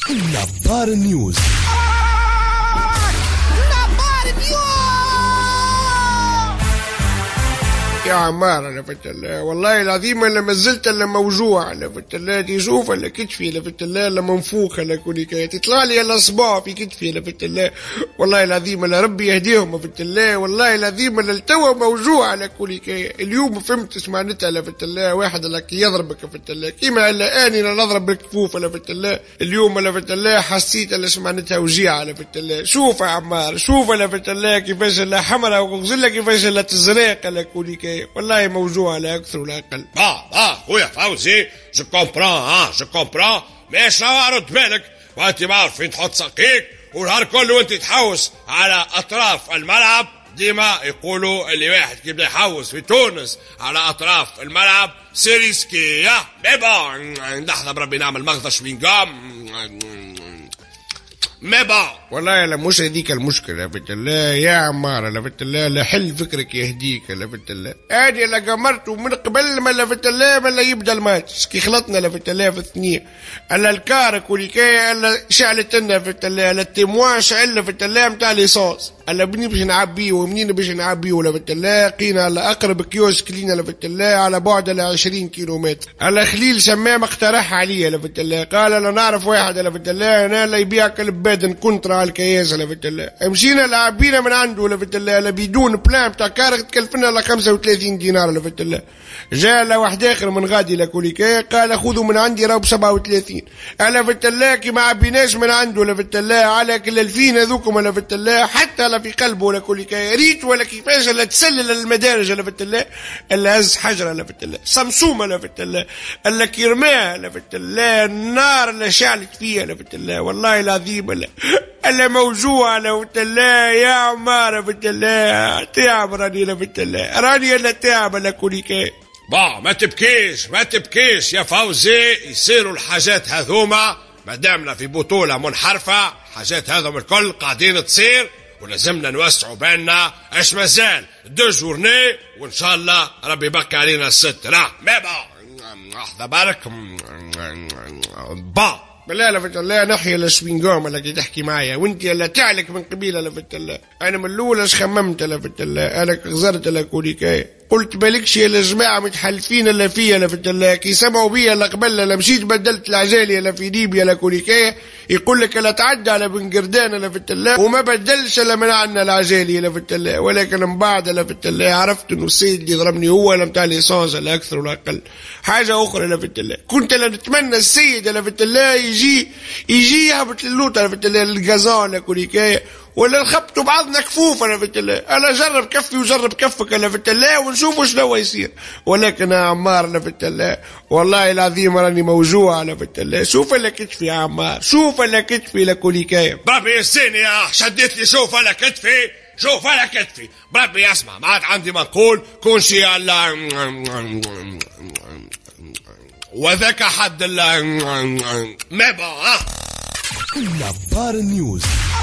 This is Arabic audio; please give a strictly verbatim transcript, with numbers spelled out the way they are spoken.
نظار نيوز. يا عمار انا فت الله والله العظيم انا ما زلت الا موجوع انا فت الله دي شوف الا كتفي انا فت الله الا منفوخ انا كوني كي تطلع لي الا صباع في كتفي انا فت الله والله العظيم انا ربي يهديهم فت الله والله العظيم انا التوا موجوع انا كوني كي اليوم فهمت سمعنتها انا فت الله واحد لك يضربك فت الله كيما الا اني انا نضرب بالكفوف انا فت الله اليوم انا فت الله حسيت الا سمعنتها وجيعه انا فت الله شوف يا عمار شوف انا فت الله كيفاش الا حمراء وغزله كيفاش الا تزرق انا كوني كي والله موجوع لا أكثر ولا أقل. اه اه خويا فوزي جو كومبران اه جو كومبران مي شنو رد بالك وانت ما عارف فين تحط ساقيك والنهار كله وانت تحوس على أطراف الملعب. ديما يقولوا اللي واحد كي بدا يحوس في تونس على أطراف الملعب سيريسكي يا مي بون لحظة بربي نعمل مغطش وينقام مي بون والله لا مش هذيك المشكلة فت الله يا عمار لا فت الله لا حل فكرك يهديك لا فت الله أنا لا قمرت من قبل ما لا فت الله ما لا يبدا الماتش كي خلطنا لا فت الله في الثنية ألا الكارك وليكاية ألا شعلت لنا فت الله ألا التيموان شعلنا فت الله متاع ليصاص ألا بني باش نعبيه ومنين باش نعبيه ولا فت الله لقينا على أقرب كيوسك لينا لا فت الله على بعد على عشرين كيلو متر. ألا خليل شمام اقترح عليا لا فت الله قال أنا نعرف واحد لا فت الله أنا لا يبيع كلب بادن كونترا على الكياس لا فت الله مشينا لعبينا من عنده لا فت الله لا بدون بلان بتاع كارك تكلفنا لا خمسة وثلاثين دينار لا فت الله. جاء لا واحد آخر من غادي لكوليكاية قال خذوا من عندي راهو بسبعة وثلاثين ألا فت الله كي ما عبيناش من عنده لا فت الله على كل الفين هذوكم لا فت الله حتى لا في قلبه لا كوليكاية ريت ولا كيفاش لا تسلل المدارج لا فت الله الا هز حجره لا فت الله صمصومه لا فت الله الا كيرماها لا فت الله النار اللي شعلت فيها لا فت الله والله العظيم لا الا موجوعه لا فت الله يا عمار فت الله تعب راني لا فت الله راني الا تعب لا كوليكاية. با ما تبكيش ما تبكيش يا فوزي يصيروا الحاجات هذوما مادامنا في بطولة منحرفة حاجات هذوما الكل قاعدين تصير ولازمنا نوسعوا بالنا اش مازال دو جورني وان شاء الله ربي يبقى علينا الست راه ما با احذى بالك با بالله لا فت الله نحيا الشوينغوم اللي تحكي معايا وانت لا تعلك من قبيله لا فت الله انا من الاول اش خممت لا فت الله انا غزرت لا كوليكاية قلت بالكش يا جماعه متحلفين لا فيا لا فت الله كي سمعوا بيا لا قبل لا مشيت بدلت العجالي لا في ليبيا لا كوليكاية يقول لك لا تعدى على بن قردان لا فت الله وما بدلش لا منعنا العجالي لا فت الله ولكن من بعد لا فت الله عرفت انه السيد اللي ضربني هو لا متاع ليسانس لا اكثر ولا اقل. حاجه اخرى لا فت الله كنت لا نتمنى السيد لا فت الله يجي يجي يهبط اللوطه لا فت الله الغازون لا كوليكاية ولا نخبطوا بعضنا كفوف انا فت الله انا جرب كفي وجرب كفك انا فت الله ونشوفوا شنو يصير. ولكن يا عمار انا فت الله والله العظيم راني موجوع انا فت الله شوف لك كتفي يا عمار شوف لك كتفي لكوليكاية بربي يسيني يا شديت لي شوف لك كتفي شوف لك كتفي بربي اسمع ما عاد عندي ما نقول كون شي على وذاك حد ما با نظار نيوز.